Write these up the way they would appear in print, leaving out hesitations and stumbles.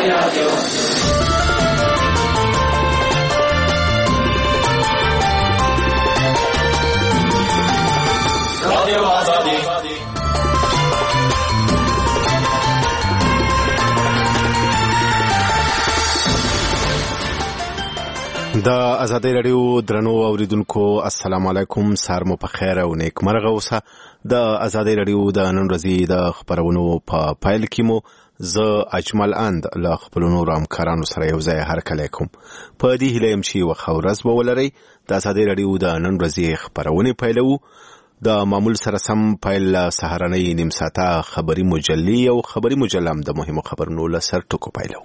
د ازادي رادیو درنو اوریدونکو السلام علیکم، سار مو په خیر او نیک مرغه اوسه. د ازادي رادیو د نن ورځې د خبرونو په پایل کې مو زه اجمل اند له خپل نور همکارانو سره یو ځای هرکلی کوم. په دې هیله یم چې وخت ورځ به ولرئ. د ازادي رادیو د نن ورځې خبرونه پیلوو. د معمول سره سم پیل سهارنۍ نیم ساعته خبري مجلې او خبري مجلم د مهمو خبرونو له سر ټکو پیلوو.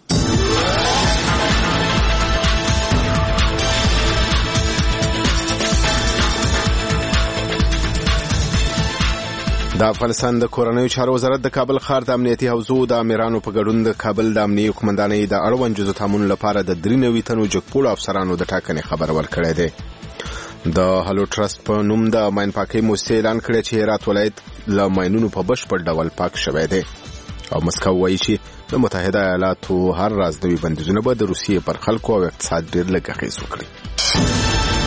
د افغانستان د کورنیو چارو وزارت د کابل ښار د امنیتي حوزو د امیرانو په ګډون د کابل د امنیتي قومندانۍ د اړوند جزو تامین لپاره د 93 تنو جګپوړو افسرانو د ټاکنې خبر ورکړی دی. د هلو ټرست په نوم د ماین پاکۍ موسسې اعلان کړی چې هرات ولایت له ماینونو په بشپړ ډول پاک شوی دی او مسکو وایي چې د متحده ایالاتو هر رازنوي بندیزونه به د روسیې پر خلکو او اقتصاد ډېر لږ اغېز وکړي.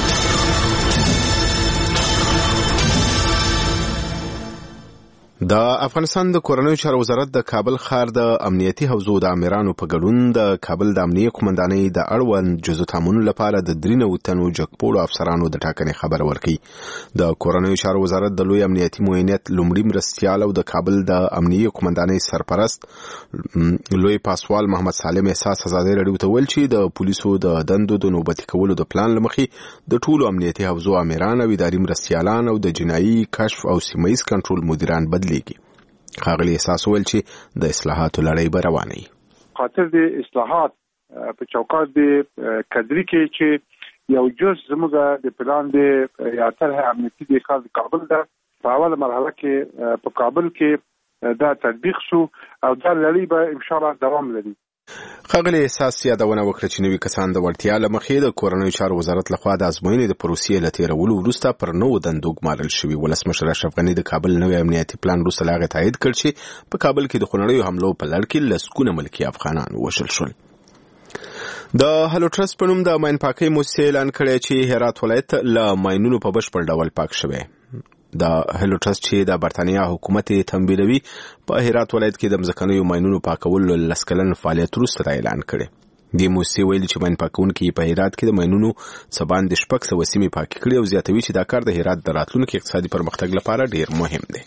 د افغانستان د کورنیو چارو وزارت د کابل ښار د امنیتي حوزو د امیرانو په ګډون د کابل د امنیتي قومندانۍ د اړوند جزو تامین لپاره د 93 تنو جګپوړو افسرانو د ټاکنې خبر ورکړي. د کورنیو چارو وزارت د لوی امنیتي معاونیت لومړي مرستیال او د کابل د امنیتي قومندانۍ سرپرست لوی پاسوال محمد سالم احساس ازادي رادیو ته ویل چې د پولیسو د دندو د نوبتي کولو د پلان لمخې د ټولو امنیتي حوزو امیران او اداري مرستیالان او د جنایي کشف او سیمه‌ایز کنټرول مدیران بدلېږي. خاغلی احساس ول چې د اصلاحاتو لړۍ به روانه وي. خاطر د اصلاحات په چوکاټ د کډري کې چې یو جز زموږ د پلان د ریاست امنیتي د ښار کابل د په اوله مرحله کې په کابل کې دا تطبیق شو او دا لړۍ به ان شاء الله دوام لري. خاغلی احساس یادونه وکړه چې نوي کسان د وړتیا له مخې د کورنیو چارو وزارت لخوا د ازموینې د پروسې له تېرولو وروسته پر نوو دندو ګمارل شوي. ولسمشر اشرف غني د کابل نوی امنیتي پلان وروسته له هغې تایید کړ چې په کابل کې د خونړیو حملو په لړ کې لسګونه ملکي افغانان ووژل شول. د هلو ټرست په نوم د ماین پاکۍ موسسې اعلان کړی چې هرات ولایت له ماینونو په بشپړ ډول پاک شوی. د هلو ټرست چې د برتانیا حکومت تنبیهوي په هرات ولایت کې د مځکنیو ماینونو پاکولو لسکلن فعالیت وروسته اعلان کړی. د موسسې ویلي چې ماین پاکونکي په هرات کې د ماینونو څخه باندې 600 سیمې پاکې کړي او زیاتوي چې دا کار د هرات د راتلونکي اقتصادي پرمختګ لپاره ډیر مهم دی.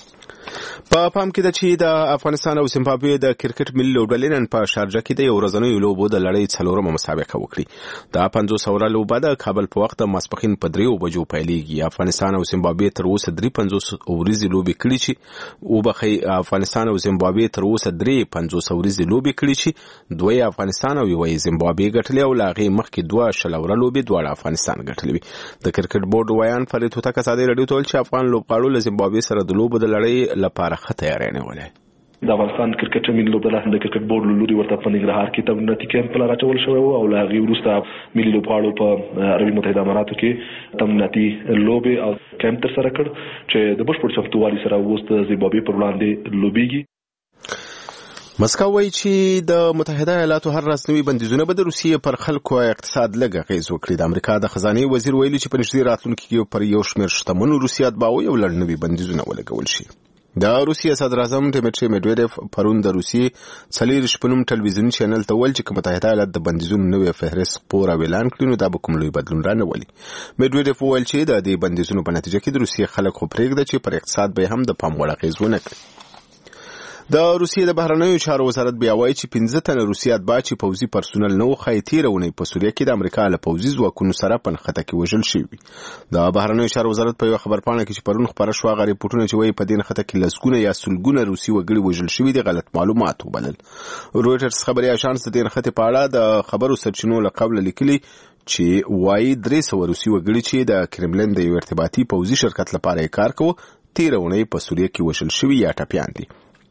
په پام کې ده چې د افغانستان او زیمبابوې د کرکټ ملي لوبډلې نن په شارجه کې د یو ورځنیو لوبو د لړۍ 4مه مسابقه وکړي. د 500 اوره لوبه د کابل په وخت د ماسپښین په 3 بجو پیلېږي. افغانستان او زیمبابوې تر اوسه 350 اوريزي لوبې کړې چې افغانستان او زیمبابوې تر اوسه 350 اوريزي لوبې کړې چې دوی افغانستان او یوې زیمبابوې ګټلې او لاغې مخکې 2 شلوره لوبې دواړه افغانستان ګټلې. د کرکټ بورډ ویان فرید هوتک ازادي رادیو ته چې افغان لوبغاړو له زیمبابوې سره د لوبو د لړۍ لپاره خطر نه ولې. د افغانستان کرکټ ملي لوبډله د کرکټ بورډ لوري ورته په ننګرهار کې تمریناتي کیمپ لپاره راټول شوی او له هغې وروسته ملي لوبغاړو په عربي متحده اماراتو کې تمریناتي لوبې او کیمپ ترسره کړ چې د بشپړ چمتووالي سره اوس د زیمبابوې پر وړاندې لوبېږي. مسکو وایي چې د متحده ایالاتو هر رسمي بندیزونه به د روسیې پر خلکو اقتصاد لږ اغېز وکړي. د امریکا د خزانې وزیر ویلي چې په نږدې راتلونکي کې پر یو شمېر شتمنو روسیې اتباعو یو لړ نوي بندیزونه ولګول شي. د روسیې صدر اعظم ډیمیټري میډویډیف پرون د روسیې 4 شپږم ټلویزیوني چینل ته ویل چې متحده ایالات د بندیزونو نوې فهرست خپور او اعلان کړي نو دا به کوم لوی بدلون را نه ولي. میډویډیف وویل چې د دې بندیزونو په نتیجه کې د روسیې خلک خو پرېږده چې پر اقتصاد به هم د پام وړ اغېز ونه کړي. د روسیې د بهرنیو چارو وزارت بیا وایي چې 15 تنه روسي اتباع چې پوځي پرسونل نه وو تېره اونۍ په سوریه کې د امریکا له پوځي ځواکونو سره په نښته کې وژل شوي. د بهرنیو چارو وزارت په یوه خبرپاڼه کې چې پرون خپاره شوه هغه ریپورټونه چې وایي په دې نښته کې لسګونه یا سلګونه روسي وګړي وژل شوي دي غلط معلومات وبلل. رویټرز خبري اژانس د دې نښتې په اړه د خبرو سرچینو له قبله لیکلي چې وایي 300 روسي وګړي چې د کرملین د یو ارتباطي پوځي شرکت لپاره کار کوي تېره اونۍ په سوریه کې وژل شوي یا ټپیان دي.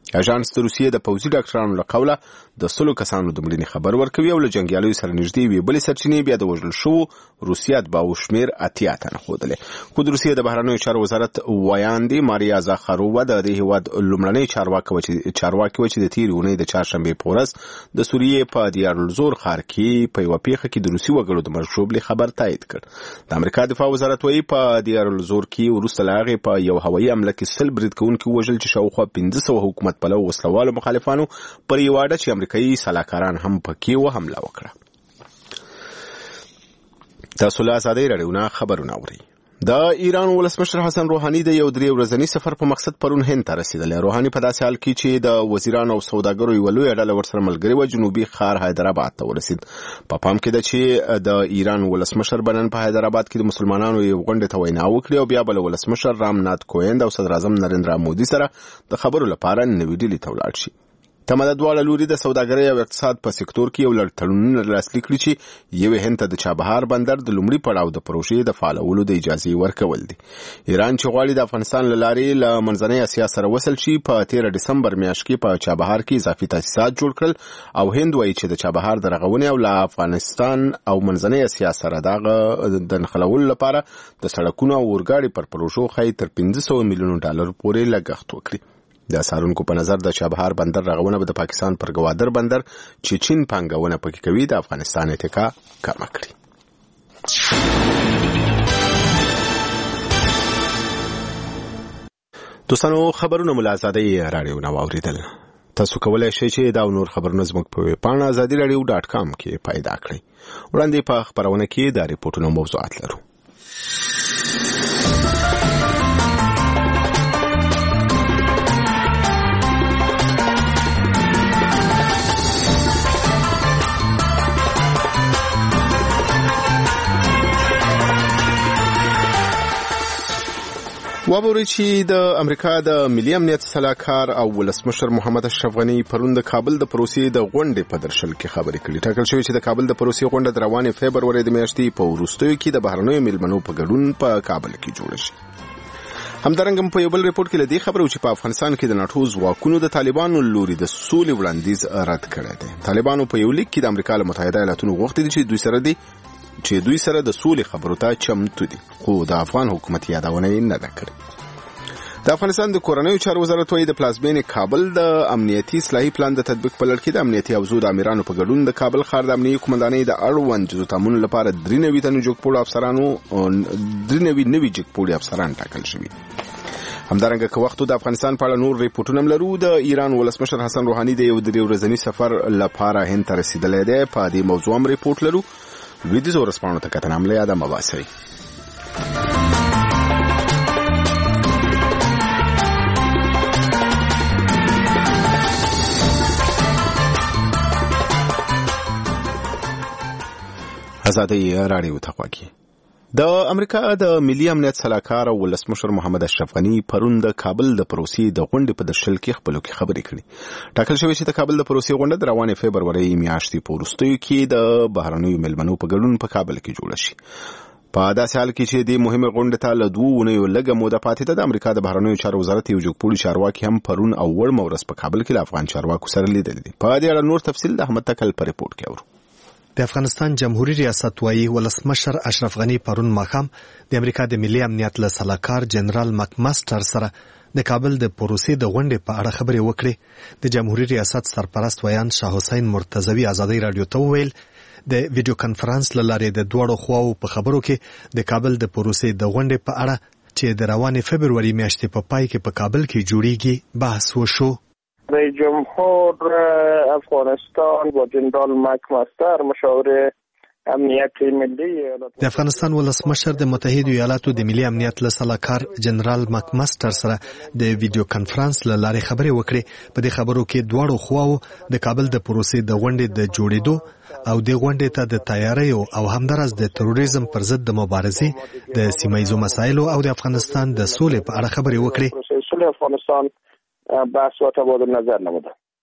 اژانس د روسیې د پوځي ډاکټرانو له قوله د 100 کسانو د مړینې خبر ورکوي او له جنګیالیو سره نږدې وي بلې سرچینې بیا د وژل شوو روسیه اتباعو شمېر 80 تنه ښودلی خو د روسیې د بهرنیو چارو وزارت ویاندې ماریا زاخارووا د دې هیواد لومړنۍ چارواکي و چې د تېرې اونۍ د چهارشنبې په ورځ د سوریې په دیارالزور ښار کې په یوه پیښه کې د روسي وګړو د مرګ ژوبلې خبر تایید کړ د امریکا دفاع وزارت وایي په دیارالزور کې وروسته له هغې په یو هوایي حمله کې 100 برید کوونکي ووژل چې شاوخوا 1500 حکومت پلو وسلوالو مخالفانو پر یو اډه چې امریکایي سلاکاران هم پکې و حمله وکړه. تاسو له ازادۍ راډیو نه خبرونه اورئ. د ایران ولسمشر حسن روحاني د یو 3 ورځني سفر په مقصد پرون هند ته رسیدلی. روحاني په داسې حال کې چې د وزیرانو او سوداګرو یوه لویه ډله ورسره ملګرې وه جنوبي ښار حیدرآباد ته ورسید. په پام کې ده چې د ایران ولسمشر به نن په حیدرآباد کې د مسلمانانو یو غونډې ته وینا وکړي او بیا به له ولسمشر رامنات کوویند او صدراعظم نریندرا مودي سره د خبرو لپاره نوې ډیلي ته ولاړ شي. تمه د دواړه لوري د سوداګرۍ او اقتصاد په سکتور کې یو لړ تړونونه لاسلیک کړي چې یوې هند ته د چابهار بندر د لومړي پړاو د پروژې د فعالولو د اجازې ورکول دي. ایران چې غواړي د افغانستان له لارې له منځنۍ اسیا سره وصل شي په 13 ډسمبر میاشت کې په چابهار کې اضافي تاسیسات جوړ کړل او هند وایي چې د چابهار د رغونې او له افغانستان او منځنۍ اسیا سره دغه د نښلولو لپاره د سړکونو او اورګاډي پر پروژو ښایي تر $500 میلیون پورې لګښت وکړي. د څارونکو په نظر د چابهار بندر رغونه به د پاکستان پر ګوادر بندر چې چین پانګونه پکې کوي د افغانستان اتکا کمه کړي. دوستانو خبرونه مو له ازادۍ راډیو نه واوریدل. تاسو کولای شئ چې دا نور خبرونه زموږ په ویب پاڼه azadieradio.com کې پیدا کړئ. وړاندې په خبرونه کې د ریپورتونو موضوعات لرو. وابوري چې د امریکا د ملي امنیت سلاکار او ولسمشر محمد اشرف غنی پرون د کابل د پروسې د غونډې په درشل کې خبرې کړې. ټاکل شوی چې د کابل د پروسې غونډه د روانې فبروري د میاشتې په وروستیو کې د بهرنیو میلمنو په ګډون په کابل کې جوړه شي. همدارنګه په یو بل ریپورت کې لدی خبرو چې په افغانستان کې د ناتو ځواکونو د طالبانو لوري د سولې وړاندیز رد کړی دی. طالبانو په یو لیک کې د امریکا له متحده ایالاتونو غوښتي چې دوی سره د سولې خبرو ته چمتو دي خو د افغان حکومت یادونه نه ده کړې. د افغانستان د کورنیو چارو وزارت وايي د پلازمینې کابل د امنیتي اصلاحي پلان د تطبیق په لړ کې د امنیتي حوزو د امیرانو په ګډون د کابل ښار د امنیتي قومندانۍ د اړوند جزو تامین لپاره 93 نوي جګپوړي افسران ټاکل شوي. همدارنګه که وختو د افغانستان په اړه نور ریپورتونه لرو. د ایران ولسمشر حسن روحاني د یو 3 ورځني سفر لپاره هند ته رسیدلی دی. په دې موضوع هم ریپورت لرو. لویدیځو ورځپاڼو ته کتنه هم له یاده مه باسئ. ازادۍ راډیو ته غواړي. د امریکا د ملي امنیت سلاکار او ولسمشر محمد اشرف غنی پرون د کابل د پروسې د غونډې په درشل کې خپلو کې خبرې کړې. ټاکل شوی چې د کابل د پروسې غونډه د روانې فبروري میاشتې په وروستیو کې د بهرنیو میلمنو په ګډون په کابل کې جوړه شي. په داسې حال کې چې د مهمه غونډې ته له 2 اونیو لږه موده پاتې ده. د امریکا د بهرنیو چارو وزارت یو جګپوړي چارواکي هم پرون او وړمه ورځ په کابل کې له افغان چارواکو سره لیدل دي. په دې اړه نور تفصیل د احمد تکل په ریپورت کې اورو. د افغانستان جمهوریت ریاست وايي ولسمشر اشرف غنی پرون ماښام د امریکا د ملي امنیت له سلاکار جنرال مکماستر سره د کابل د پروسې د غونډې په اړه خبرې وکړې. د جمهوریت ریاست سرپرست ویان شاه حسین مرتضوی ازادۍ راډیو ته وویل د ویډیو کانفرنس له لارې د دوړو خواو په خبرو کې د کابل د پروسې د غونډې په اړه چې د روانې فبروري میاشتې په پای کې په کابل کې جوړیږي بحث وشو. رئیس جمهور افغانستان با جنرال مکماستر مشاور امنیت ملی د افغانستان ولسمشر د متحده ایالاتو د ملي امنیت له سلاکار جنرال مکماستر سره د ویډیو کانفرنس له لارې خبرې وکړې. په دې خبرو کې دواړو خواو د کابل د پروسې د غونډې د جوړېدو او د غونډې ته د تیاریو او همدارس د تروریزم پر ضد د مبارزې د سیمایي مسایلو او د افغانستان د سولې په اړه خبرې وکړې. سولې افغانستان بحث و تبادل نظر نموده.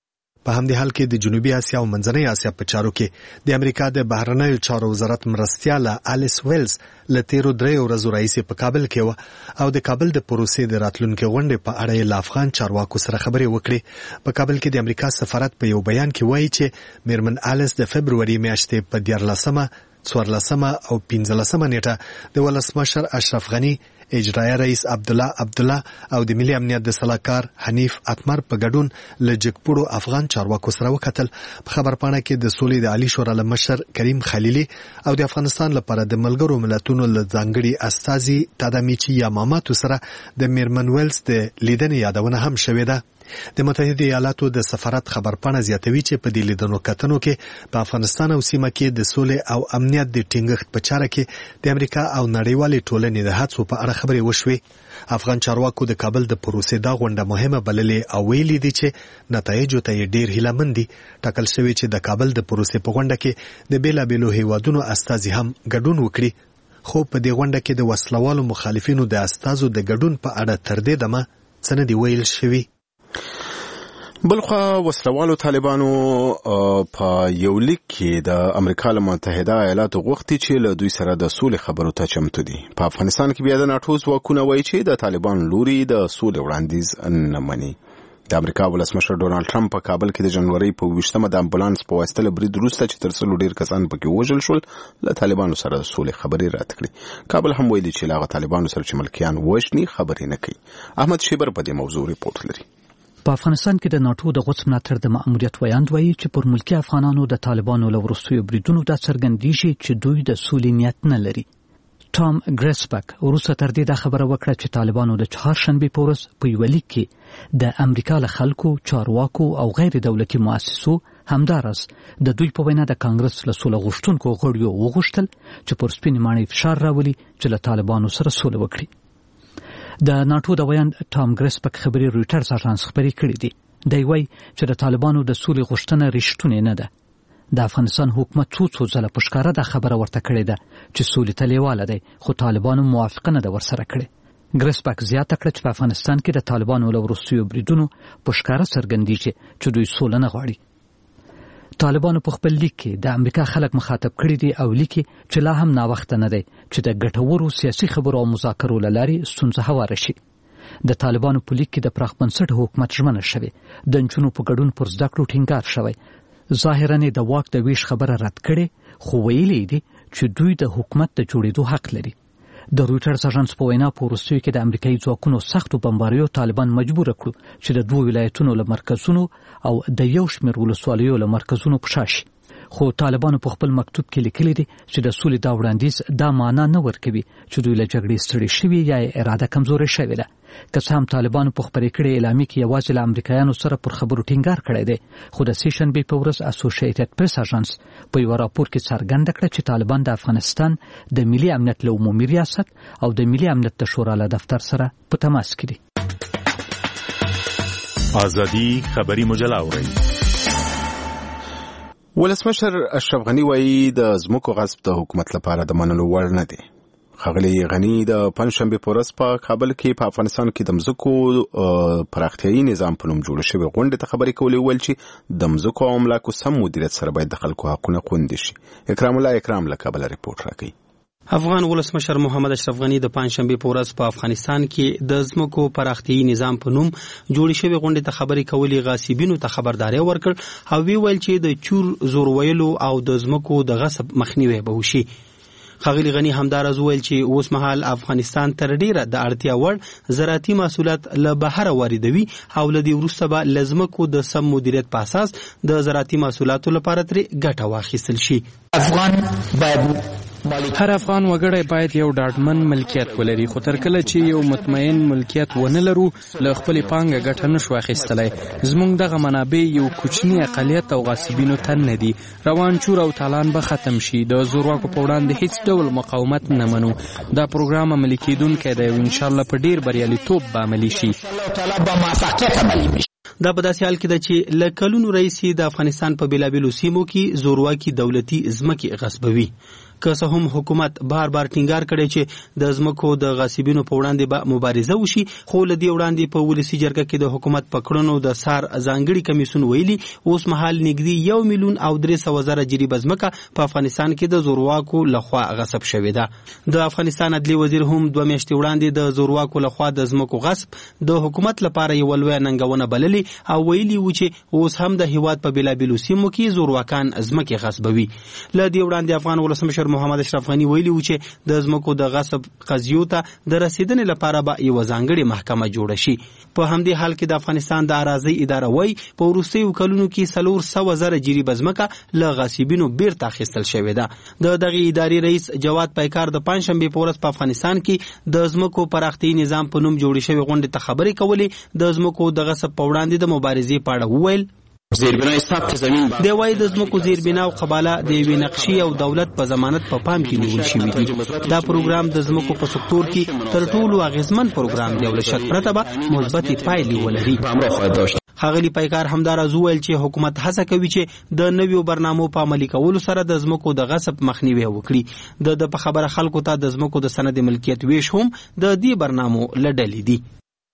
په همدې حال کې د جنوبي اسیا او منځنۍ اسیا په چارو کې د امریکا د بهرنیو چارو وزارت مرستیاله الیس ویلز له تیرو 3 ورځو راهیسې په کابل کې و او د کابل د پروسې د راتلونکو غونډې په اړه له افغان چارواکو سره خبرې وکړې. په کابل کې د امریکا سفارت په یو بیان کې وایي چې میرمن الیس د فبروري میاشتې په 14 او 15 نیټه د ولسمشر اشرف غنی، اجرایي رئیس عبدالله او د ملي امنیت د سلاکار حنیف اتمر په ګډون له جګپوړو افغان چارواکو سره وکتل. په خبرپاڼه کې د سولې د عالی شورا مشر کریم خلیلي او د افغانستان لپاره د ملګرو ملتونو له ځانګړي استازي تادامیچی یاماماتو سره د میرمن ویلز د لیدنې یادونه هم شوې ده. د متحده ایالاتو د سفارت خبرپاڼه زیاتوي چې په دې لیدنو کتنو کې په افغانستان او سیمه کې د سولې او امنیت د ټینګښت په چاره کې د امریکا او نړیوالې ټولنې د هڅو په اړه خبرې وشوې. افغان چارواکو د کابل د پروسې دا غونډه مهمه بللې او ویلي دي چې نتایجو ته ډېر هیلهمند دي. ټاکل شوی چې د کابل د پروسې په غونډه کې د بیلابیلو هیوادونو استازي هم ګډون وکړي. خو په دې غونډه کې د وسلوالو مخالفینو د استازو د ګډون په اړه تر دې دمه څه نه دی ویل شوی. بلخوا وسلوالو طالبانو په یو لیک کې د امریکا متحده ایالاتو غوښتي چې له دوی سره د سولې خبرو ته چمتو دي. په افغانستان کې بیا د ناټو ځواکونه وایي چې د طالبان لوري د سولې وړاندیز نه مني. د امریکا ولسمشر ډونالد ټرمپ په کابل کې د جنوري په 20مه د امبولانس په واسطه له برید وروسته چې تر څلو ډیر کسان پکې وژل شول له طالبانو سره د سولې خبرې رد کړې. کابل هم ویلي چې له طالبانو سره چې ملکیان وژني خبرې نه کوي. احمد شیبر په دې موضوع ریپورت لري. په افغانستان کې د ناټو د غوڅ ملاتړ د مأموریت ویاند وایي چې پر ملکی افغانانو د طالبانو له وروستیو بریدونو دا څرګندېږي چې دوی د سولې نیت نه لري. ټام ګریسبک وروسته تر دې دا خبره وکړه چې طالبانو د چهارشنبې په ورځ په یو لیک کې د امریکا له خلکو، چارواکو او غیر دولتي مؤسسو همدارس د دوی په وینا د کانګرس له سوله غوښتونکو غړیو وغوښتل چې پر سپینې ماڼۍ فشار راولي چې له طالبانو سره سوله وکړي. د ناټو د ویاند ټام ګریسبک خبري رويټرز اژانس خبري کړې دي. دی وایي چې د طالبانو د سولې غوښتنه رښتونې نه ده. د افغانستان حکومت څو ځله په ښکاره دا خبره ورته کړې ده چې سولې ته لیواله دی، خو طالبانو موافقه نه ده ورسره کړې. ګریسبک زیاته کړه چې په افغانستان کې د طالبانو له وروستیو بریدونو په ښکاره څرګندېږي چې دوی سوله نه غواړي. طالبانو په خپل لیک کې د امریکا خلک مخاطب کړي دي او لیکي چې لا هم ناوخته نه دی چې د ګټورو سیاسي خبرو او مذاکرو له لارې ستونزه هواره شي. د طالبانو په لیک کې د پراخ بنسټه حکومت ژمنه شوې، د نجونو په ګډون پر زده کړو ټینګار شوی. ظاهراً د واک د ویش خبره رد کړي، خو ویلي دي چې دوی د حکومت د جوړېدو حق لري. د رويټرز اژانس په وینا په وروستیو کې د امریکایي ځواکونو سختو بمباریو طالبان مجبور کړو چې د 2 ولایتونو له مرکزونو او د یو شمېر ولسوالیو له مرکزونو پشا شي. خو طالبانو په خپل مکتوب کې لیکلي دي چې د سولې دا وړاندیز دا معنا نه ورکوي چې دوی له جګړې ستړي شوي یا اراده کمزورې شوې ده. که څه هم طالبانو په خبرې کړې اعلامیه کې یوازې له امریکایانو سره پر خبرو ټینګار کړی دی، خو د سیشنبې په ورځ اسوسییټډ پریس اژانس په یو راپور کې څرګنده کړه چې طالبان د افغانستان د ملي امنیت له عمومي ریاست او د ملي امنیت د شورا له دفتر سره په تماس کې دي. ازادي خبري مجله اوري. ولسمشر اشرف غنی وایي د ځمکو غصب د حکومت لپاره د منلو وړ نه دی. ښاغلی غنی د پنځشنبې په ورځ په کابل کې په افغانستان کې د ځمکو پراختیایي نظام په نوم جوړ شوی غونډې ته خبرې کولې، ویل چې د ځمکو او املاکو سم مدیریت سره باید د خلکو حقونه خوندي شي. اکرام الله اکرام له کابل ریپورت راکوي. افغان ولسمشر محمد اشرف غنی د پنځشنبې په ورځ په افغانستان کې د ځمکو پراختیایي نظام په نوم جوړ شوی غونډې ته خبرې کولې، غاصبینو ته خبرداري ورکړ او ویل چې د چور زور ویلو او د ځمکو د غصب مخنیوي به وشي. ښاغلی غنی همدارز ویل چې اوس مهال افغانستان تر ډیره د اړتیا وړ زراعتي محصولات له بهر واردوي او له دې وروسته به له ځمکو د سم مدیریت په اساس د زراعتي محصولاتو لپاره ترې ګټه واخیستل شي. هر افغان وګړی باید یو ډاډمن ملکیت ولري، خو تر کله چې یو مطمئن ملکیت ونه لرو له خپلې پانګه ګټه نشو اخیستلی. زموږ دغه منابع یو کوچني اقلیت او غاصبینو ته نه دي. روان چور او تالان به ختم شي. د زورواکو په وړاندې هیڅ ډول مقاومت نه منو. دا پروګرام عملي کیدونکی دی او انشاءالله په ډیر بریالیتوب به عملي شي. دا په داسې حال کې ده چې له کلونو راهیسې د افغانستان په بیلابیلو سیمو کې زورواکي دولتي ځمکې غصبوي. که څه هم حکومت بار بار ټینګار کړی چې د ځمکو د غاصبینو په وړاندې به مبارزه وشي، خو له دې وړاندې په ولسي جرګه کې د حکومت په کړنو د سار ځانګړي کمیسیون ویلي اوس مهال نږدې 1,300,000 جریبه ځمکه په افغانستان کې د زورواکو لخوا غصب شوې ده. د افغانستان عدلي وزیر هم 2 میاشتې وړاندې د زورواکو لخوا د ځمکو غصب د حکومت لپاره یو لویه ننګونه بللې او ویلي و چې اوس هم د هیواد په بېلابېلو سیمو کې زورواکان ځمکې غصبوي. له دې وړاندې افغان ولسمشر محمد اشرف غني ویلي و چې د ځمکو د غصب قضیو ته د رسیدنې لپاره به یوه ځانګړې محکمه جوړه شي. په همدې حال کې د افغانستان د اراضۍ اداره وایي په وروستیو کلونو کې 400,000 جریبه ځمکه له غاصبینو بیرته اخیستل شوې ده. د دغې ادارې رئیس جواد پیکار د پنجشنبې په ورځ په افغانستان کې د ځمکو پراختیایي نظام په نوم جوړې شوې غونډې ته خبرې کولې. د ځمکو د غصب په وړاندې د مبارزې په اړه وویل زیربنای ثبت زمین دی وایي د ځمکو زیربنا او قباله د یوې نقشې او دولت په ضمانت په پام کې نیول شوي دي. دا پروګرام د ځمکو په سکتور کې تر ټولو اغیزمن پروګرام دی او له شک پرته به مثبتې پایلې ولري. ښاغلي پیکار همداراز وویل چې حکومت هڅه کوي چې د نویو برنامو په عملي کولو سره د ځمکو د غصب مخنیوی وکړي. د په خبره خلکو ته د ځمکو د سند ملکیت ویش هم د دې برنامو له ډلې دي.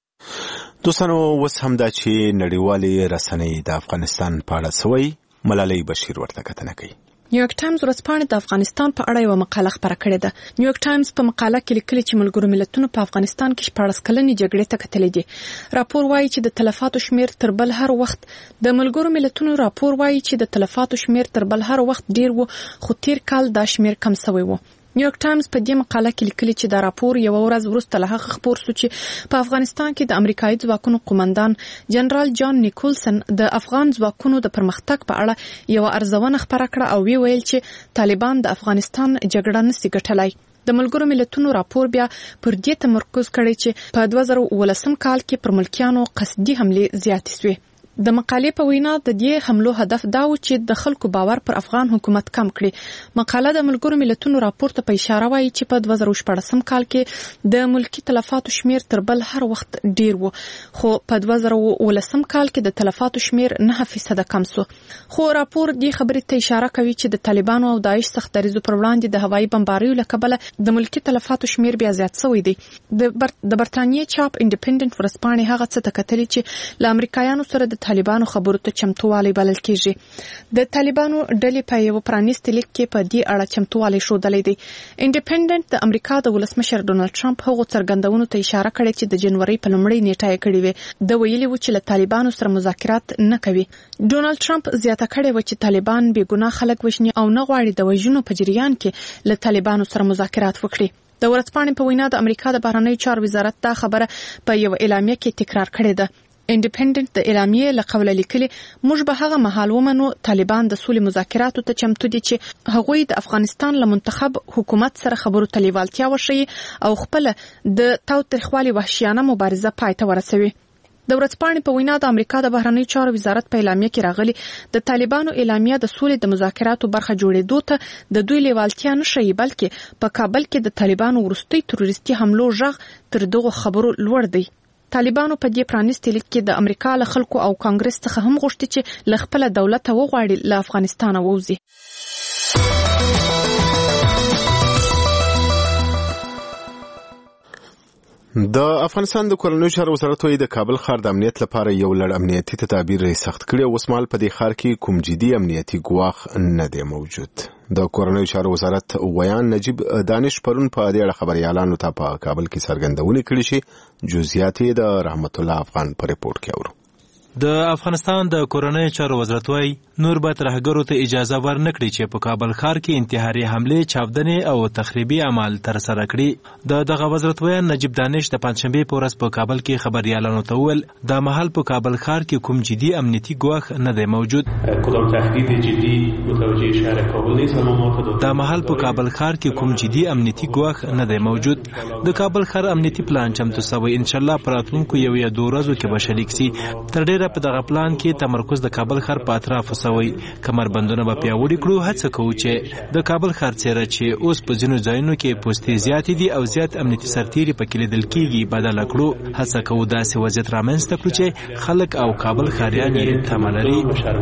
دوستانو اوس هم دا چې نړیوالې رسنۍ د افغانستان په اړه سوی ملالۍ بشیر ورته کتنه کوي. نیویورک ټایمز ورځپاڼه د افغانستان په اړه یو مقاله خپره کړې ده. نیویورک ټایمز په مقاله کې لیکلي چې ملګرو ملتونو په افغانستان کې 14 کلنې جګړې ته کتلې دي. راپور وایي چې د تلفاتو شمیر تر بل هر وخت د ملګرو ملتونو راپور وایي چې د تلفاتو شمیر تر بل هر وخت ډیر وو، خو تیر کال دا شمیر کم شوی وو. نیویورک ټایمز په دې مقاله کې لیکلي چې دا راپور یو ورځ وروسته له هغه خبر شو چې په افغانستان کې د امریکایي ځواکونو قومندان جنرال جان نیکولسن د افغان ځواکونو د پرمختګ په اړه یو ارزونه خبره کړه او ویل چې طالبان د افغانستان جګړه نشي ګټلای. د ملګرو ملتونو راپور بیا پر دې تمرکز کړی چې په 2019 کال کې پر ملکیانو قصدي حمله زیاتې شوې. د مقالې په وینا د دې حملو هدف دا و چې د خلکو باور پر افغان حکومت کم کړي. مقاله د ملګرو ملتونو راپور ته په اشاره وایي چې په 2014 کال کې د ملکی تلفاتو شمیر تر بل هر وخت ډیر و، خو په 2019 کال کې د تلفاتو شمیر 9% کم شو. خو راپور دې خبرې ته اشاره کوي چې د طالبانو او داعش سخت دریزو پر وړاندې د هوایي بمباریو له کبله د ملکی تلفاتو شمیر بیا زیات شوی دی. د برتانیې چاپ انډیپندنت ورځپاڼې هغه څه ته کتلي چې له امریکایانو سره د طالبانو خبرو ته چمتووالی بلل کیږي. د طالبانو ډلې په یو پرانیستي لیک کې په دې اړه چمتووالی ښودلی دی. انډیپندنت د امریکا د ولسمشر ډونالد ټرمپ هغو څرګندونو ته اشاره کړې چې د جنوري په لومړۍ نیټه یې کړې وې. د ویلي و چې له طالبانو سره مذاکرات نه کوي. ډونالد ټرمپ زیاته کړې و چې طالبان بې ګناه خلک وژني او نه غواړي د وژنو په جریان کې له طالبانو سره مذاکرات وکړي. د ورځپاڼې په وینا د امریکا د بهرنیو چارو وزارت دا خبره په یو اعلامیه کې تکرار کړې ده. انډیپندنت د اعلامیې له قوله لیکلي موږ به هغه مهال ومنو طالبان د سولې مذاکراتو ته چمتو دي چې هغوی د افغانستان له منتخب حکومت سره خبرو ته لیوالتیا وښیي او خپل د تاوتریخوالي وحشیانه مبارزه پای ته ورسوي. د ورځپاڼې په وینا د امریکا د بهرنیو چارو وزارت په اعلامیه کې راغلي د طالبانو اعلامیه د سولې د مذاکراتو برخه جوړېدو ته د دوی لیوالتیا نه ښیي، بلکې په کابل کې د طالبانو وروستي تروریستي حملو غږ تر دغو خبرو لوړ دی. طالبانو په دې پرانیستي لیک کې د امریکا له خلکو او کانګرس څخه هم غوښتي چې له خپل دولت وغواړي له افغانستان ووځي. د افغانستان د کورنیو چارو وزارت وايي د کابل ښار د امنیت لپاره یو لړ امنیتي تدابیر سخت کړي او اوس مهال په دې ښار کې کوم جدي امنیتي ګواښ نه دی موجود. د کورنیو چارو وزارت ویان نجیب دانش پرون په دې اړه خبريالانو ته په کابل کې څرګندونه کړې چې جزئیات د رحمت الله افغان په ریپورت کې اورو. د افغانستان د کورنیو چارو وزارت وايي نور به ترهګرو ته اجازه ورنکړي چې په کابل ښار کې انتحاري حمله، چاودنې او تخریبي اعمال ترسره کړي. دغه وزارت ویان نجیب دانش د پنځشنبې په ورځ په کابل کې خبريالانو ته وویل د مهال په کابل ښار کې کوم جدي امنیتي ګواښ نه دی موجود. کدام تهدید جدی متوجه شهر کابل نیست اما ما د مهال په کابل ښار کې کوم جدي امنیتي ګواښ نه دی موجود. د کابل ښار امنیتي پلان چمتو شوی، ان شاء الله په راتلونکو یو یا دوه ورځو کې به شریک شي. تر ډېره ډیره په دغه پلان کې تمرکز د کابل ښار په اطرافو سوی. کمربندونه به پیاوړي کړو. هڅه کوو چې د کابل ښار څیره چې اوس په ځینو ځایونو کې پوستې زیاتې دي او زیات امنیتي سرتیري پکې لیدل کېږي بدله کړو. هڅه کوو داسې وضعیت رامنځته کړو چې خلک او کابل ښاریان یې تمه لري.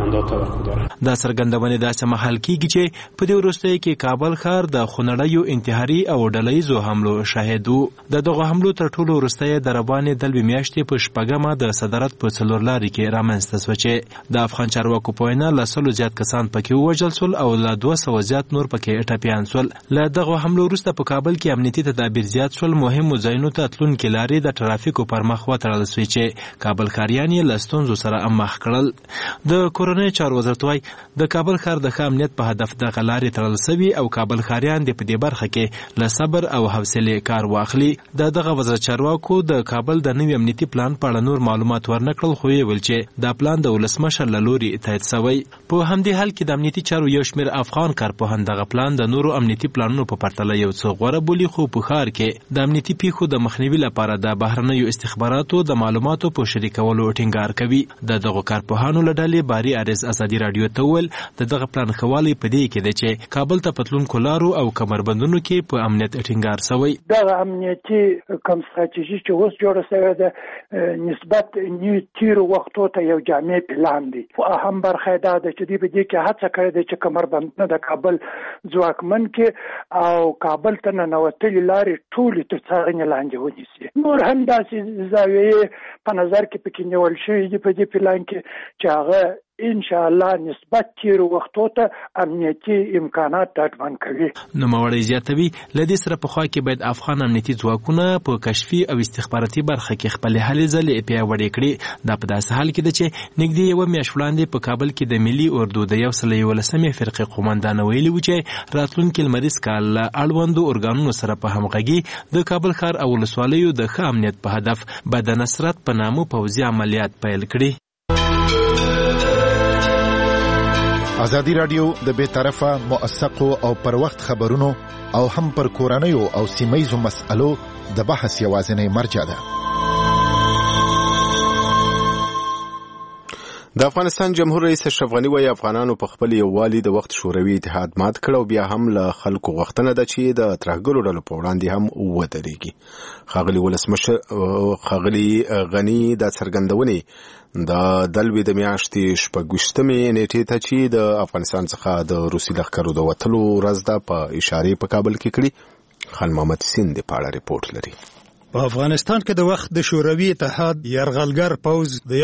دا څرګندونې داسې مهال کېږي چې په دې وروستیو کې کابل ښار د خونړیو انتحاري او ډلهییزو حملو شاهد و. د دغو حملو تر ټولو وروستۍ د روانې دلوي میاشتې په شپږمه د صدارت په څلورلارې کې رامنځته شوه چې د افغان چارواکو په وینا له 100 زیات کسان پکې ووژل شول او له 200 زیات نور پکې ټپیان شول. له دغو حملو وروسته په کابل کې امنیتي تدابیر زیات شول. مهمو ځایونو ته تلونکي لارې د ټرافیکو پر مخ وتړل شوې چې کابل ښاریان یې له ستونزو سره مخ کړل. د کورنیو چارو وزارت وايي د کابل ښار د ښه امنیت په هدف دغه لارې تړل شوي او کابل ښاریان د په دې برخه کې له صبر او حوصلې کار واخلي. دغه وزارت چارواکو د کابل د نوي امنیتي پلان په اړه نور معلومات ورنکړل خو یې ویل چې دا پلان د ولسمشر له لوري تایید شوی. په همدې حال کې د امنیتي چارو یو شمېر افغان کارپوهان دغه پلان د نورو امنیتي پلانونو په پرتله یو څه غوره بولي خو په ښار کې د امنیتي پیښو د مخنیوي لپاره د بهرنیو استخباراتو د معلوماتو په شریکولو ټینګار کوي. دغه کارپوهانو له ډلې باري عرض ازادي راډیو ته وویل د دغه پلان ښه والی په دې کې دی چې کابل ته په تلونکو لارو او کمربندونو کې په امنیت ټینګار شوی. دغه امنیتي کوم ستراتیژي چې اوس جوړه شوې ده نسبت تیرو وختو ته یو جامع پلان دی. اهم برخه دا ده چې په دې کې هڅه کړې ده چې کمربندونه د کابل ځواکمن کې او کابل ته ننوتلي لارې ټولې تر څارنې لاندې ونیسي. نور هم داسې زاویې په نظر کې پکې نیول شوي دي په دې پلان کې چې هغه ان شاء الله نسبت تیرو وختو ته امنیتي امکانات ډاډمن کوي. نوموړی زیاتوي له دې سره پخوا کې باید افغان امنیتي ځواکونه په کشفي او استخباراتي برخه کې خپلې هلې ځلې پیاوړې کړي. دا په داسې حال کې ده چې نږدې یوه میاشت وړاندې په کابل کې د ملي اردو د 111 فرقې قومندان ویلي و چې راتلونکي لمریز کال له اړوندو ارګانونو سره په همغږي د کابل ښار او ولسوالیو د ښه امنیت په هدف به د نصرت په نامه پوځي عملیات پیل کړي. ازادي راډیو د بې طرفه موثقو او پر وخت خبرونو او هم پر کورنیو او سیمه‌یزو مسألو د بحث یوازینی مرجع ده. د افغانستان جمهور رئیس اشرف غنی وايي افغانانو په خپل یووالي د وخت شوروي اتحاد مات کړ او بیا هم له خلکو غوښتنه ده چې د ترهګرو ډلو په وړاندې هم ودرېږي. ښاغلي ولسمشر ښاغلي غنی د څرګندونې د دلوي د میاشتې 26مې نیټې ته چې د افغانستان څخه د روسي لښکرو د وتلو ورځ ده په اشارې په کابل کې کړي. خان محمد سین د پاړه رپورټ لري. په افغانستان کې د وخت د شوروي اتحاد یرغلګر پوځ د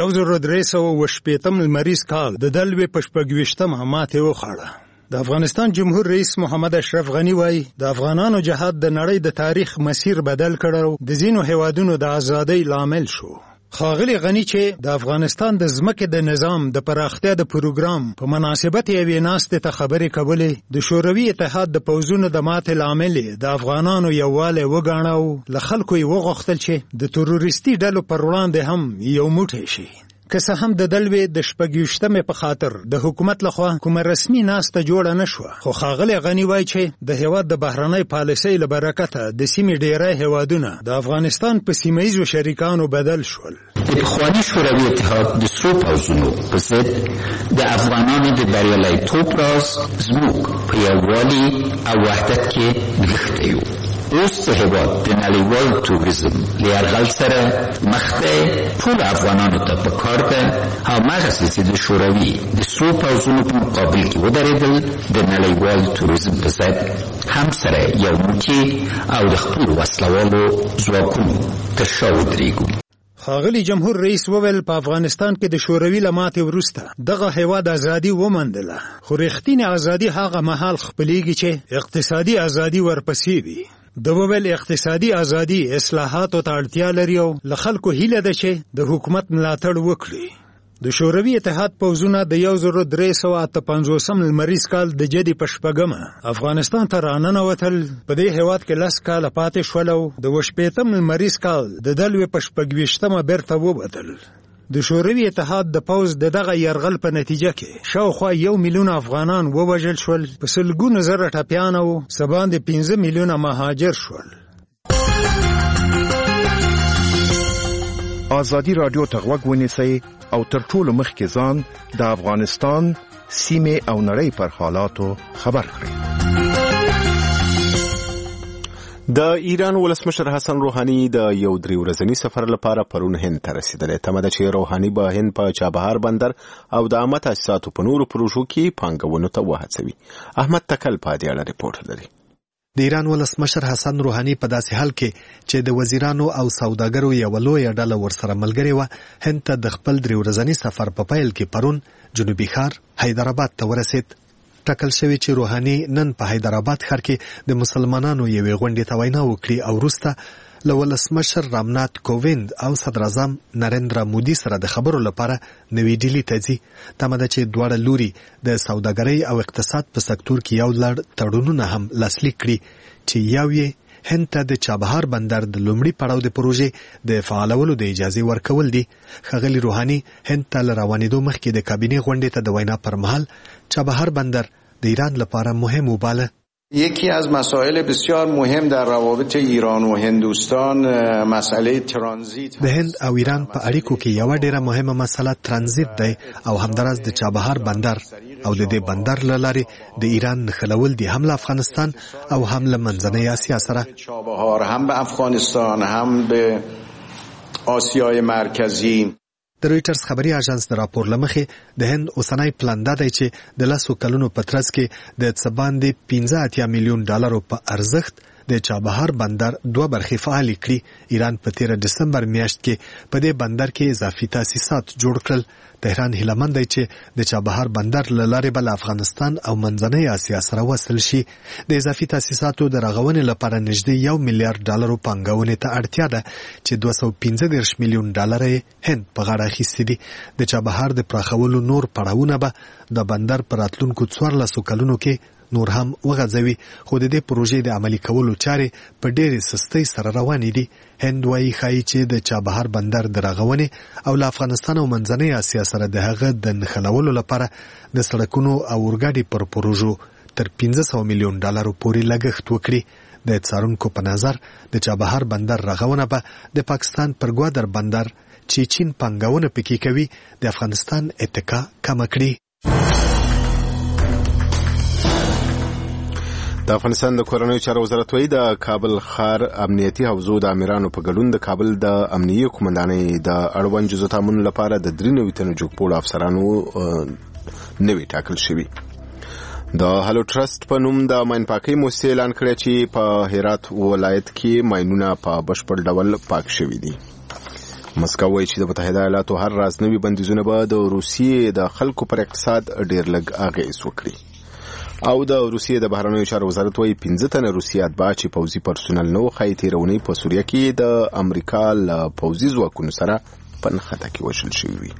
1380 لمریز کال د دلوي په 26مه ماتې وخوړه. د افغانستان جمهور رئیس محمد اشرف غنی وايي د افغانانو جهاد د نړۍ د تاریخ مسیر بدل کړو د ځینو هیوادونو د ازادۍ لامل شو. ښاغلي غنی چې د افغانستان د ځمکې د نظام د پراختیا د پروګرام په مناسبت یوې ناستې ته خبرې کولې د شوروي اتحاد د پوځونو د ماتې لامل د افغانانو یووالی وګاڼه له خلکو یې وغوښتل چې د تروریستي ډلو پر وړاندې هم یو موټی شي. که څه هم د دلوي د 26مې په خاطر د حکومت لخوا کومه رسمي ناسته جوړه نشوه خو ښاغلي غنی وایي چې د هیواد د بهرنۍ پالیسۍ له برکته د سیمې ډیری هیوادونه د افغانستان په سیمه‌یزو شریکانو بدل شول. د پخواني شوروي اتحاد د سرو پوځونو په ضد د افغانانو د بریالیتوب راز زموږ په یووالي او وحدت کې نغښتی و. اوس د هیواد د نړیوال توریزم له یرغل سره مخ دی. ټول افغانانو ته په کار ده هماغسې چې د شوروي د سرو پوځونو په مقابل کې ودرېدل د نړیوال توریزم په ضد هم سره یو موټی او د خپلو وسلوالو ځواکونو تر شا ودرېږو. ښاغلي جمهور رئیس وویل په افغانستان کې د شوروي له ماتې وروسته دغه هیواد ازادي وموندله خو رښتینې ازادي هغه مهال خپلېږي چې اقتصادي ازادي ورپسې وي. د وویل اقتصادي ازادي اصلاحاتو ته اړتیا لري او له خلکو هیله ده چې د حکومت ملاتړ وکړي. د شوروي اتحاد پوځونه د 1350 لمریز کال د جدي په 6مه افغانستان ته راننوتل. په دې هیواد کې 10 کاله پاتې شول او د 18 لمریز کال د دلوي په 26مه بیرته وبدل. د شوروي اتحاد د پوځ د دغه یرغل په نتیجه کې شاوخوا 1 میلیون افغانان ووژل شول په سلګونو زره ټپیان او سباندې 15 میلیونه مهاجر شول. ازادي رادیو ته غوږ ونیسئ او تر ټولو مخکې ځان د افغانستان سیمه او نړۍ پر حالاتو خبر کړئ. د ایران ولسمشر حسن روحاني د یو 3 ورځني سفر لپاره پرون هند ته رسیدلی. تمه ده چې روحاني به هند په چابهار بندر او د عامه تاسیساتو په نورو پروژو کې پانګونو ته وهڅوي. احمد تکل په دې اړه ریپورټ لري. د ایران ولسمشر حسن روحاني په داسې حال کې چې د وزیرانو او سوداګرو یو لویه ډله ورسره ملګرې وه، هند ته د خپل 3 ورځني سفر په پیل کې پرون جنوبي ښار حیدرآباد ته ورسید. ټاکل شوی چې روحاني نن په حیدرآباد ښار کې د مسلمانانو یوې غونډې ته وینا وکړي او وروسته له ولسمشر رامنات کوویند او صدر اعظم نریندرا مودي سره د خبرو لپاره نوې ډیلي ته ځي. تمه ده چې دواړه لوري د سوداګرۍ او اقتصاد په سکتور کې یو لړ تړونونه هم لاسلیک کړي چې یو یې هند ته د چابهار بندر د لومړي پړاو د پروژې د فعالولو د اجازه ورکول دي. ښاغلي روحاني هند ته له روانېدو مخکې د کابینې غونډې ته د وینا پر مهال چابهار بندر د ایران لپاره مهم وباله. یکی از مسائل بسیار مهم در روابط ایران و هندوستان مسئله ترانزیت. د هند او ایران په اړیکو کې یو ډیره مهمه مسله ترانزیت دی او همدارس د چابهار بندر او د دې بندر لارې د ایران نښلول دي، هم له افغانستان او هم له منځنۍ اسیا سره. چابهار هم به افغانستان هم به آسیای مرکزی. د رویټرز خبري اژانس د راپور لمخې د هند اوسنی پلان دا دی چې د 10 کلونو په ترڅ کې د څه باندې 15 میلیون ډالرو په ارزښت د چابهار بندر 2 برخې فعال کړي. ایران په 13 دسمبر میاشت کې په دې بندر کې اضافي تاسیسات جوړ کړل. تهران هیلهمند دی چې د چابهار بندر له لارې به افغانستان او منځنۍ اسیا سره وصل شي. د اضافي تاسیساتو د رغونې لپاره نږدې 1 میلیارډ ډالرو پانګونې ته اړتیا ده چې 215 میلیون ډالر یې هند په غاړه اخیستي دي. د چابهار د پراخولو نور پړاوونه به د بندر په راتلونکو 14 کلونو کې نور هم وغځوي، خو د دې پروژې د عملي کولو چارې په ډېرې سستۍ سره روانې دي. هند وايي ښایي چې د چابهار بندر د رغونې او له افغانستان او منځنۍ اسیا سره د هغه د نښلولو لپاره د سړکونو او اورګاډي پر پروژو تر 500 میلیون ډالرو پورې لګښت وکړي. د څارونکو په نظر د چابهار بندر رغونه به د پاکستان پر ګوادر بندر چې چین پانګونه پکې کوي د افغانستان اتکا کم کړي. د افغانستان د کورنیو چارو وزارت وایي د کابل ښار امنیتي حوزو د امیرانو په ګډون د کابل د امنیتي قومندانۍ د اړوند جزو تامین لپاره د 93 تنو جوګپوړو افسرانو نوي ټاکل شوي. د هالو ټرست په نوم د ماین پاکۍ موسسې اعلان کړی چې په هرات ولایت کې ماینونه په بشپړ ډول پاک شوي دي. مسکو وایي چې د متحده ایالاتو هر راز نوي بندیزونه به د روسیې د خلکو پر اقتصاد ډېر لږ اغېز وکړي. او د روسیې د بهرنیو چارو وزارت وایي 15 تنه روسي اتباع چې پوځي پرسونل نه وو ښایي تېرونی په سوریه کې د امریکا له پوځي ځواکونو سره په نښته کې وژل شوي وي.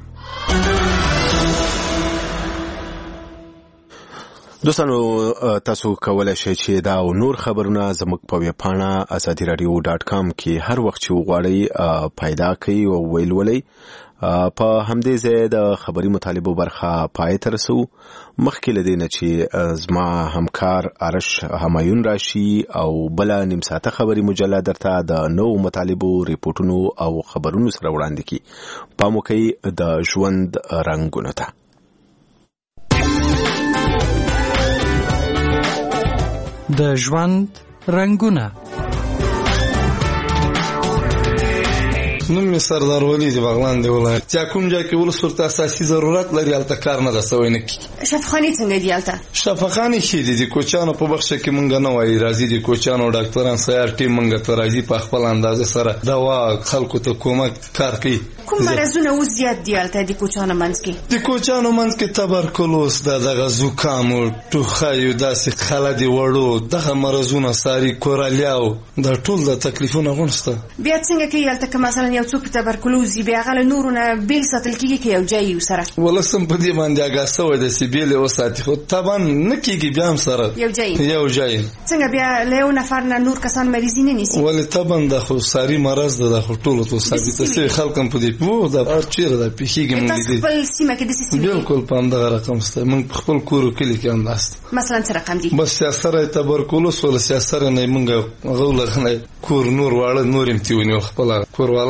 دوستانو تاسو کولای شئ چې دا او نور خبرونه زموږ په ویب پاڼه azadiradio.com کې هر وخت چې وغواړئ پیدا کړئ او ولولئ. په همدې ځای د خبري مطالبو برخه پای ته رسو. مخکې له دې نه چې زما همکار آرش همایون راشي او بل نیم ساعته خبري مجله درته د نو مطالبو ریپورتونو او خبرونو سره وړاندې کی. پام وکړئ د ژوند رنگونو ته. د ژوند رنگونه. نوم می سردار ولی دی بغلان دی ولایت. یا کوم ځای کې ولسورت اساسي ضرورت لري الته کار نه رسوي نه کی. شفاخانه څنګه دی الته؟ شفاخانه شي دي کوچانو په بخښه کې مونږ نه وایي راځي دي کوچانو ډاکټران سیار ټیم مونږ ته راځي په خپل اندازه سره دوا خلکو ته کومک کار کوي. کوم مرزونه و زیات دی الته د کوچانو منځ کې؟ د کوچانو منځ کې تبرکلوز دغه زکام او ټوخایو داسې خلدي وړو دغه مرزونه ساري کورالیاو د ټول د تکلیفونو غونسته. بیا څنګه کې الته که مثلا یو څوک تبرکلوز بیا غل نورونه بیل ساتل کیږي کې یو ځای سره ولسم په دې باندې اگاسته و د سیبیل او ساتي خو طبعا نکیږي بیا هم سره یو ځای څنګه بیا له یو نفر نه نور کسان مریض نه نیسي ولې طبعا د خو ساري مرز د خو ټولو ته ثابت شي خلکم په دې وو د چیرې د پیخیږي مونږ دي خپل سیمه کې د سیمه بالکل په همدغه رقم ست مونږ خپل کورو کلی کې انداست مثلا څه رقم دي بس سره تبرکلوز ول سره نه مونږ غول غنه کور نور واړه نور امتیونی خپل کور والا امتیونی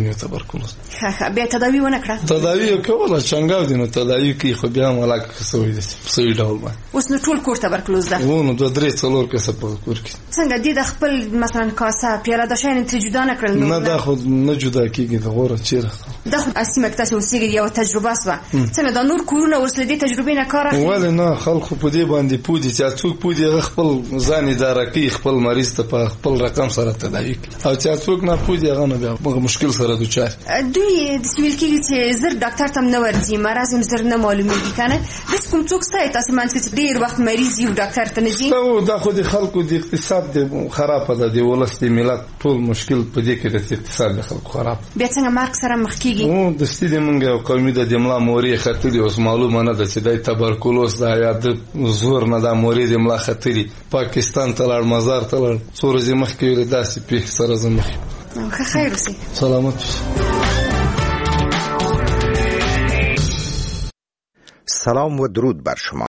نو تبرکلوز. ښه بیا تداوی ونه کړه؟ تداوی کوله چنګاو دي نو تداوی کوي خو بیا ملاک سوي دي سوي ډول ما. اوس نو ټول کور تبرکلوز ده؟ ونه 2-3 کسه په کور کې. څنګه دي د خپل مثلا کاسه پیاله د شاین ته جدا نه کړل؟ نه دا خو نه جدا کیږي د غوړه چیرې. دا خو اسمه کته اوسېږي یو تجربه سوه. څنګه د نور کورونه ورسره دي تجربې نه کار اخلي؟ ولې نه خلکو په دې باندې پودي چې څوک پودي خپل ځان اداره کوي خپل مریض ته په خپل رقم سره تداوی کوي او چې څوک نه پودي هغه نه بیا مشکل سره دوچار. دوی د سویل کې چې زر ډاکټر تم نه ورځي مرز هم زر نه معلومیږي کنه. بس کوم څوک ستای تاسو مانځي چې ډیر وخت مریض یو ډاکټر ته نه ځي؟ نو دا خو د خلکو د اقتصاد د خراب ده د ولست ملت ټول مشکل په دې کې د اقتصاد د خلکو خراب. بیا څنګه مرګ سره مخ کیږي؟ نو د ستې منګه او قومي د جمله موري خطري اوس معلومه نه ده چې د تبرکلوز د یاد زور نه د موري جمله خطري پاکستان ته لړ مزار ته لړ څورځي مخ کې ول داسې په سره زمخ. خیر اوسئ. سلامت. سلام و درود بر شما.